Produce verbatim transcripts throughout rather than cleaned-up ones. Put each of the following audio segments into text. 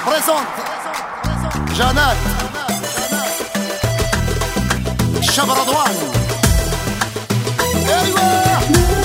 بريزونت جنات الشاب رضوان. ايوه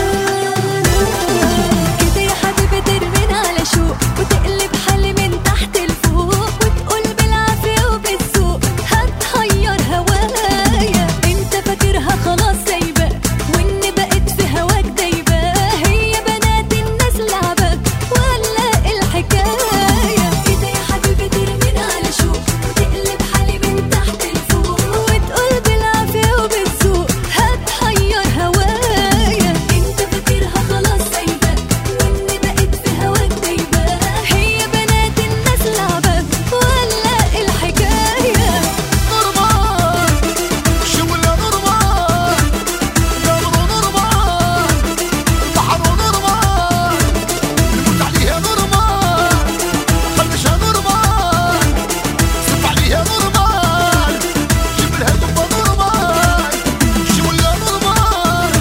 كده يا حبيبي ترمينا على شوق وتقلب حالي من تحت لفوق وتقول بالعافيه وبالذوق هتحير هوايا. انت فاكرها خلاص سايبه واني بقيت في هواك دايبه. هي بنات الناس لعبك ولا الحكايه؟ كده يا حبيبي ترمينا على شوق وتقلب حالي من تحت لفوق وتقول بالعافيه وبالذوق هتحير هوايا. انت فاكرها خلاص سايبه واني بقيت في هواك دايبه. هي بنات الناس لعبك ولا الحكايه؟ نورمال شو ولا نورمال قمر ونورمال بحر ونورمال نموت عليها نورمال خلشها نورمال صف عليها نورمال جيب لها قبة نورمال شو ولا نورمال.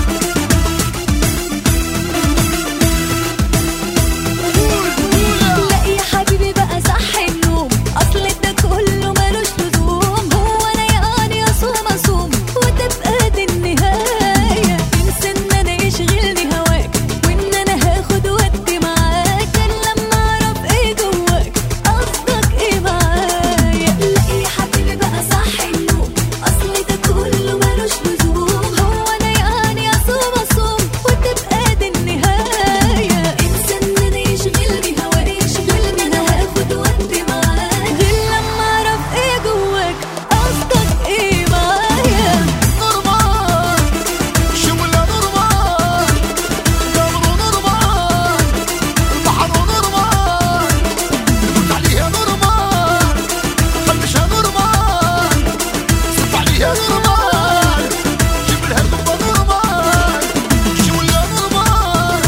لا يا حبيبي بقى صح النوم اصل ده كله ملوش لزوم. هو انا يعني اصوم اصوم وتبقى دي النهايه؟ انسى ان انا يشغلني هواك وان انا هاخد ودي معاك الا لما اعرف ايه جواك قصدك ايه معايا. لا يا حبيبي بقى صح النوم اصل ده كله ملوش لزوم. هو انا يعني اصوم اصوم وتبقى دي النهايه؟ انسى ان انا يشغلني هواك يشغلني انا هاخد ودي معاك غير لما اعرف ايه جواك قصدك ايه معايا. نورمال شو ولا نورمال قمر ونورمال البحر ونورمال نموت عليها نورمال خلشها نورمال صف عليها نورمال جيب لها قبة نورمال شو ولا نورمال.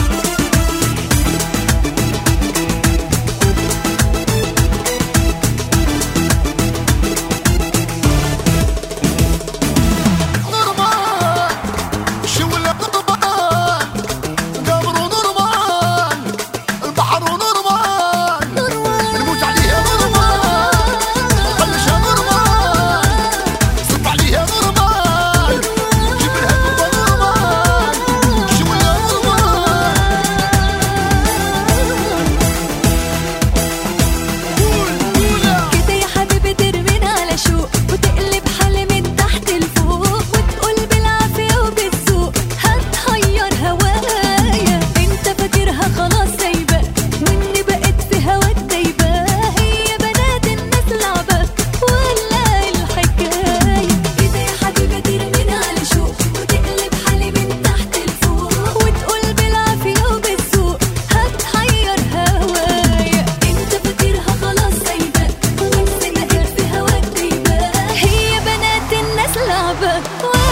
نورمال شو ولا نورمال قمر ونورمال البحر ونورمال نموت عليها نورمال خلشها نورمال صف عليها نورمال جيب لها قبة نورمال شو ولا نورمال. كده يا حبيبي ترمينا على شوق وتقلب حالي من تحت لفوق وتقول بالعافيه وبالذوق هتحير هوايا. انت فاكرها خلاص سايبه واني بقيت في هواك دايبه. هي بنات الناس لعبك ولا الحكايه؟ كده يا حبيبي ترمينا على شوق وتقلب حالي من تحت لفوق وتقول بالعافيه وبالذوق هتحير هوايا. انت فاكرها خلاص سايبه واني بقيت في هواك دايبه. هي بنات الناس لعبك